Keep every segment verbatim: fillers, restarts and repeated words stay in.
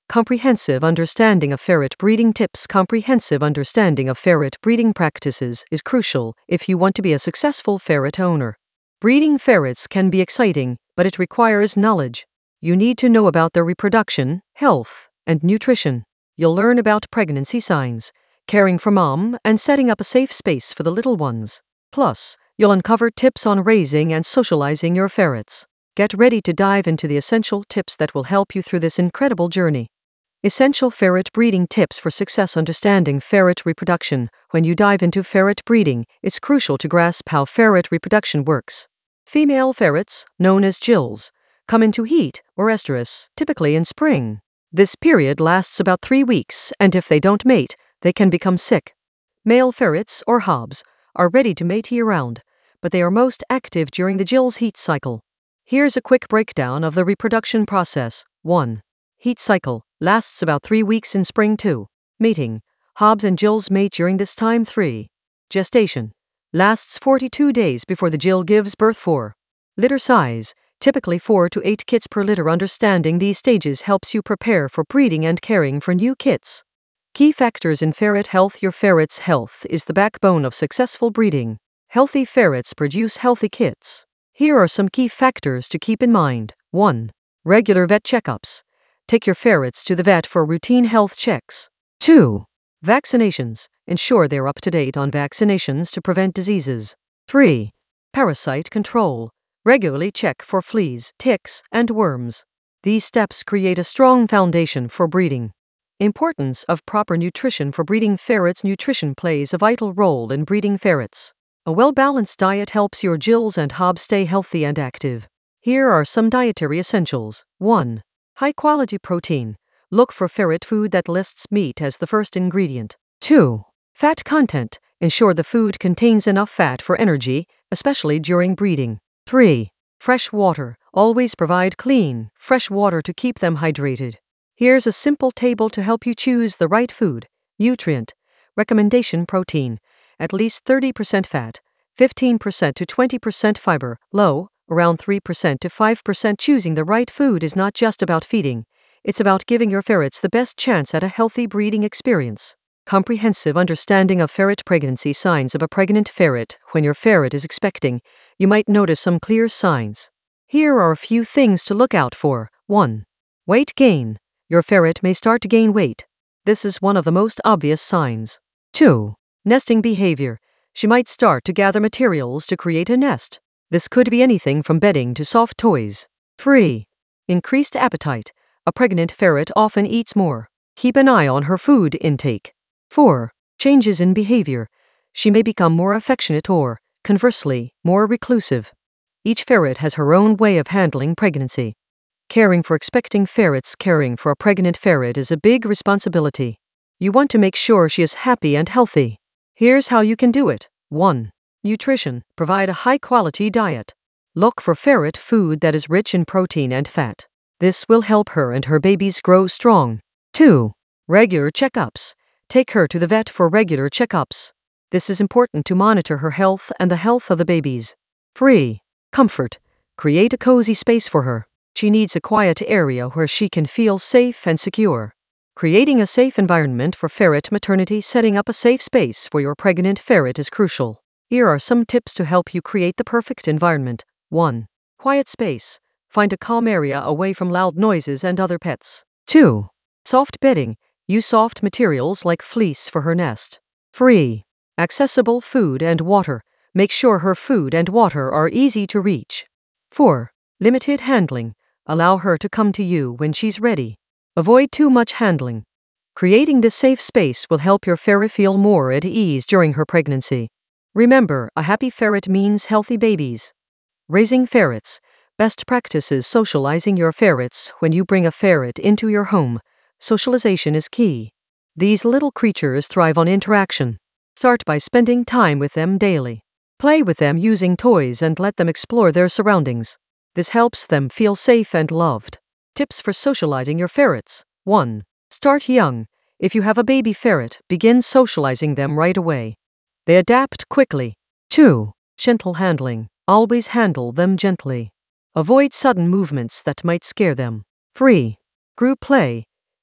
Comprehensive understanding of ferret breeding tips. Comprehensive understanding of ferret breeding practices is crucial if you want to be a successful ferret owner. Breeding ferrets can be exciting, but it requires knowledge. You need to know about their reproduction, health, and nutrition. You'll learn about pregnancy signs, caring for mom, and setting up a safe space for the little ones. Plus, you'll uncover tips on raising and socializing your ferrets. Get ready to dive into the essential tips that will help you through this incredible journey. Essential ferret breeding tips for success. Understanding ferret reproduction. When you dive into ferret breeding, it's crucial to grasp how ferret reproduction works. Female ferrets, known as gills, come into heat or estrus, typically in spring. This period lasts about three weeks, and if they don't mate, they can become sick. Male ferrets, or hobs, are ready to mate year-round, but they are most active during the gill's heat cycle. Here's a quick breakdown of the reproduction process. one. Heat cycle lasts about three weeks in spring. two. Mating. Hobs and gills mate during this time. three. Gestation lasts forty-two days before the gill gives birth. four. Litter size, typically four to eight kits per litter. Understanding these stages helps you prepare for breeding and caring for new kits. Key factors in ferret health. Your ferret's health is the backbone of successful breeding. Healthy ferrets produce healthy kits. Here are some key factors to keep in mind. one. Regular vet checkups. Take your ferrets to the vet for routine health checks. two. Vaccinations. Ensure they're up to date on vaccinations to prevent diseases. three. Parasite control. Regularly check for fleas, ticks, and worms. These steps create a strong foundation for breeding. Importance of proper nutrition for breeding ferrets. Nutrition plays a vital role in breeding ferrets. A well-balanced diet helps your gills and hobs stay healthy and active. Here are some dietary essentials. one. High-quality protein. Look for ferret food that lists meat as the first ingredient. two. Fat content. Ensure the food contains enough fat for energy, especially during breeding. three. Fresh water. Always provide clean, fresh water to keep them hydrated. Here's a simple table to help you choose the right food. Nutrient. Recommendation: protein, at least thirty percent fat, fifteen percent to twenty percent fiber, low, around three percent to five percent. Choosing the right food is not just about feeding, it's about giving your ferrets the best chance at a healthy breeding experience. Comprehensive understanding of ferret pregnancy. Signs of a pregnant ferret. When your ferret is expecting, you might notice some clear signs. Here are a few things to look out for. one. Weight gain. Your ferret may start to gain weight. This is one of the most obvious signs. two. Nesting behavior. She might start to gather materials to create a nest. This could be anything from bedding to soft toys. three. Increased appetite. A pregnant ferret often eats more. Keep an eye on her food intake. four. Changes in behavior. She may become more affectionate or, conversely, more reclusive. Each ferret has her own way of handling pregnancy. Caring for expecting ferrets. Caring for a pregnant ferret is a big responsibility. You want to make sure she is happy and healthy. Here's how you can do it. one. Nutrition. Provide a high-quality diet. Look for ferret food that is rich in protein and fat. This will help her and her babies grow strong. two. Regular checkups. Take her to the vet for regular checkups. This is important to monitor her health and the health of the babies. three. Comfort. Create a cozy space for her. She needs a quiet area where she can feel safe and secure. Creating a safe environment for ferret maternity. Setting up a safe space for your pregnant ferret is crucial. Here are some tips to help you create the perfect environment. one. Quiet space. Find a calm area away from loud noises and other pets. two. Soft bedding. Use soft materials like fleece for her nest. three. Accessible food and water. Make sure her food and water are easy to reach. four. Limited handling. Allow her to come to you when she's ready. Avoid too much handling. Creating this safe space will help your ferret feel more at ease during her pregnancy. Remember, a happy ferret means healthy babies. Raising ferrets. Best practices. Socializing your ferrets. When you bring a ferret into your home, socialization is key. These little creatures thrive on interaction. Start by spending time with them daily. Play with them using toys and let them explore their surroundings. This helps them feel safe and loved. Tips for socializing your ferrets. one. Start young. If you have a baby ferret, begin socializing them right away. They adapt quickly. two. Gentle handling. Always handle them gently. Avoid sudden movements that might scare them. three. Group play.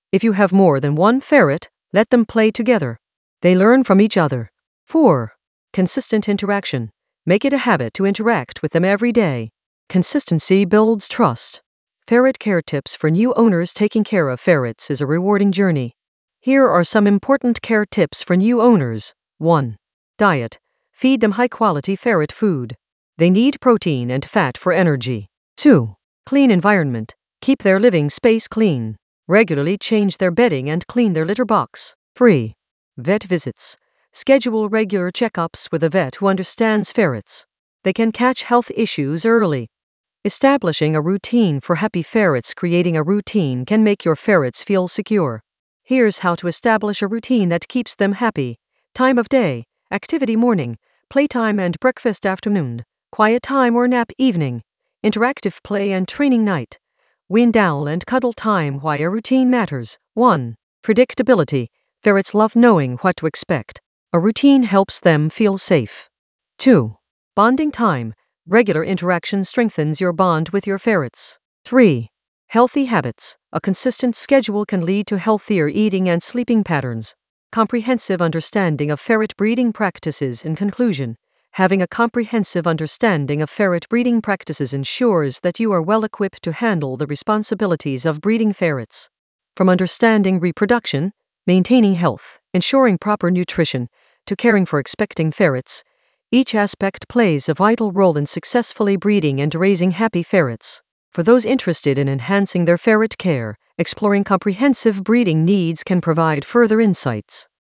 If you have more than one ferret, let them play together. They learn from each other. four. Consistent interaction. Make it a habit to interact with them every day. Consistency builds trust. Ferret care tips for new owners. Taking care of ferrets is a rewarding journey. Here are some important care tips for new owners. one. Diet. Feed them high-quality ferret food. They need protein and fat for energy. two. Clean environment. Keep their living space clean. Regularly change their bedding and clean their litter box. three. Vet visits. Schedule regular checkups with a vet who understands ferrets. They can catch health issues early. Establishing a routine for happy ferrets. Creating a routine can make your ferrets feel secure. Here's how to establish a routine that keeps them happy. Time of day, activity morning, playtime and breakfast afternoon, quiet time or nap evening, interactive play and training night, wind down and cuddle time. Why a routine matters. one. Predictability. Ferrets love knowing what to expect. A routine helps them feel safe. two. Bonding time. Regular interaction strengthens your bond with your ferrets. three. Healthy habits. A consistent schedule can lead to healthier eating and sleeping patterns. Comprehensive understanding of ferret breeding practices. In conclusion, having a comprehensive understanding of ferret breeding practices ensures that you are well equipped to handle the responsibilities of breeding ferrets. From understanding reproduction, maintaining health, ensuring proper nutrition, to caring for expecting ferrets, each aspect plays a vital role in successfully breeding and raising happy ferrets. For those interested in enhancing their ferret care, exploring comprehensive breeding needs can provide further insights.